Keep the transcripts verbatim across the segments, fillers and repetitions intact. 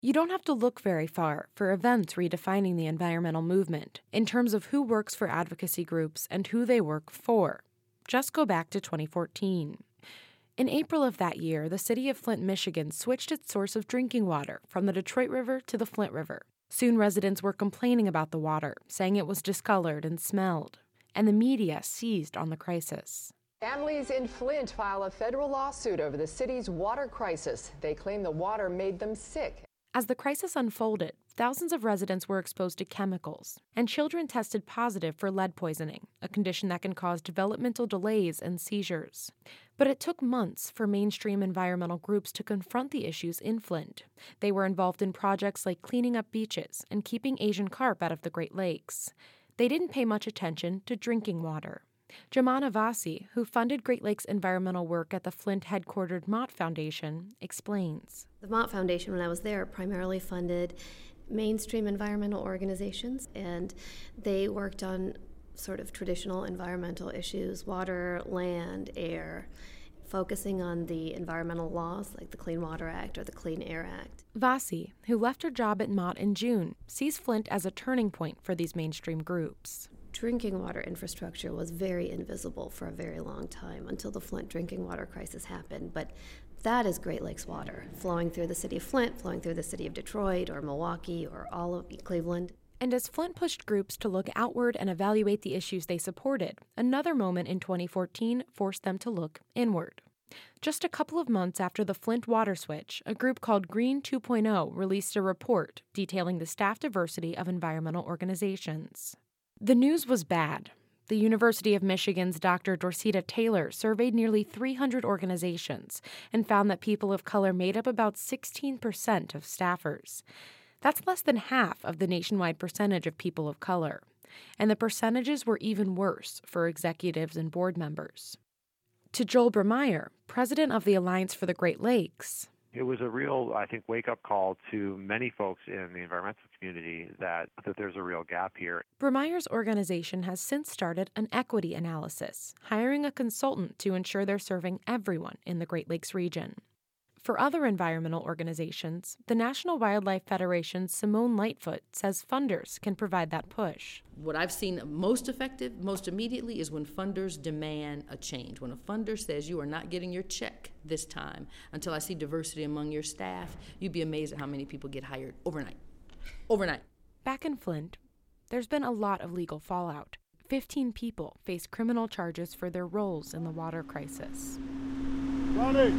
You don't have to look very far for events redefining the environmental movement in terms of who works for advocacy groups and who they work for. Just go back to twenty fourteen. In April of that year, the city of Flint, Michigan switched its source of drinking water from the Detroit River to the Flint River. Soon residents were complaining about the water, saying it was discolored and smelled, and the media seized on the crisis. Families in Flint file a federal lawsuit over the city's water crisis. They claim the water made them sick. As the crisis unfolded, thousands of residents were exposed to chemicals, and children tested positive for lead poisoning, a condition that can cause developmental delays and seizures. But it took months for mainstream environmental groups to confront the issues in Flint. They were involved in projects like cleaning up beaches and keeping Asian carp out of the Great Lakes. They didn't pay much attention to drinking water. Jomana Vasi, who funded Great Lakes environmental work at the Flint-headquartered Mott Foundation, explains. The Mott Foundation, when I was there, primarily funded mainstream environmental organizations, and they worked on sort of traditional environmental issues, water, land, air, focusing on the environmental laws like the Clean Water Act or the Clean Air Act. Vasi, who left her job at Mott in June, sees Flint as a turning point for these mainstream groups. Drinking water infrastructure was very invisible for a very long time until the Flint drinking water crisis happened. But that is Great Lakes water, flowing through the city of Flint, flowing through the city of Detroit or Milwaukee or all of Cleveland. And as Flint pushed groups to look outward and evaluate the issues they supported, another moment in twenty fourteen forced them to look inward. Just a couple of months after the Flint water switch, a group called Green two point oh released a report detailing the staff diversity of environmental organizations. The news was bad. The University of Michigan's Doctor Dorceta Taylor surveyed nearly three hundred organizations and found that people of color made up about sixteen percent of staffers. That's less than half of the nationwide percentage of people of color. And the percentages were even worse for executives and board members. To Joel Bremeyer, president of the Alliance for the Great Lakes, it was a real, I think, wake-up call to many folks in the environmental community that, that there's a real gap here. Bremeyer's organization has since started an equity analysis, hiring a consultant to ensure they're serving everyone in the Great Lakes region. For other environmental organizations, the National Wildlife Federation's Simone Lightfoot says funders can provide that push. What I've seen most effective, most immediately, is when funders demand a change. When a funder says you are not getting your check this time until I see diversity among your staff, you'd be amazed at how many people get hired overnight. Overnight. Back in Flint, there's been a lot of legal fallout. Fifteen people face criminal charges for their roles in the water crisis. Ronnie.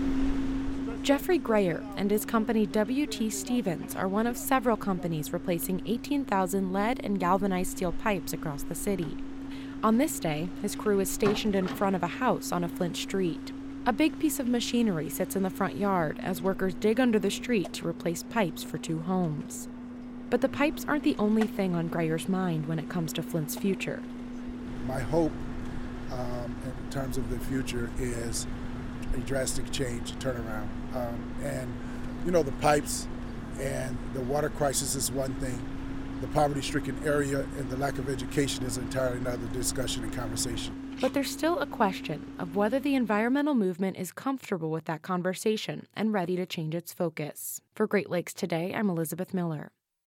Jeffrey Grayer and his company W T Stevens are one of several companies replacing eighteen thousand lead and galvanized steel pipes across the city. On this day, his crew is stationed in front of a house on a Flint street. A big piece of machinery sits in the front yard as workers dig under the street to replace pipes for two homes. But the pipes aren't the only thing on Grayer's mind when it comes to Flint's future. My hope um, in terms of the future is a drastic change, a turnaround. Um, and, you know, the pipes and the water crisis is one thing. The poverty-stricken area and the lack of education is entirely another discussion and conversation. But there's still a question of whether the environmental movement is comfortable with that conversation and ready to change its focus. For Great Lakes Today, I'm Elizabeth Miller.